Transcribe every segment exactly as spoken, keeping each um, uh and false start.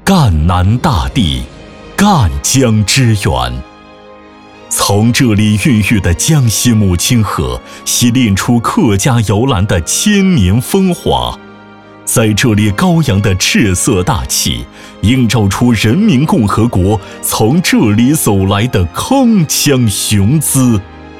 赣南大地，赣江之源。从这里孕育的江西母亲河，洗炼出客家摇篮的千年风华；在这里高扬的赤色大气，映照出人民共和国从这里走来的铿锵雄姿。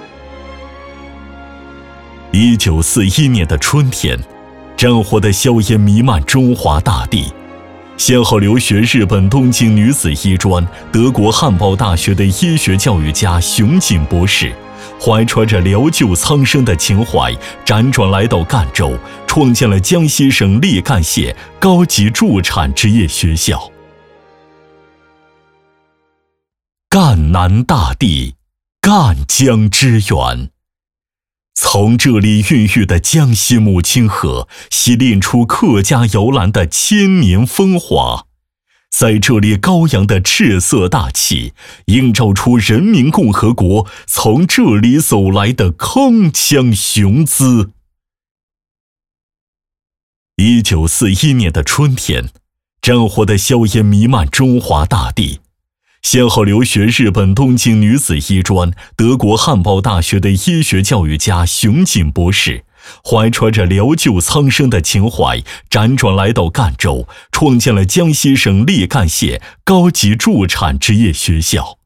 一九四一年的春天，战火的硝烟弥漫中华大地。先后留学日本东京女子医专、德国汉堡大学的医学教育家熊锦博士，怀揣着疗救苍生的情怀，辗转来到赣州，创建了江西省立赣县高级助产职业学校。赣南大地，赣江之源。从这里孕育的江西母亲河，洗炼出客家摇篮的千年风华；在这里高扬的赤色大气，映照出人民共和国从这里走来的铿锵雄姿。一九四一年的春天，战火的硝烟弥漫中华大地。先后留学日本东京女子医专、德国汉堡大学的医学教育家熊锦博士，怀揣着疗救苍生的情怀，辗转来到赣州，创建了江西省立赣县高级助产职业学校。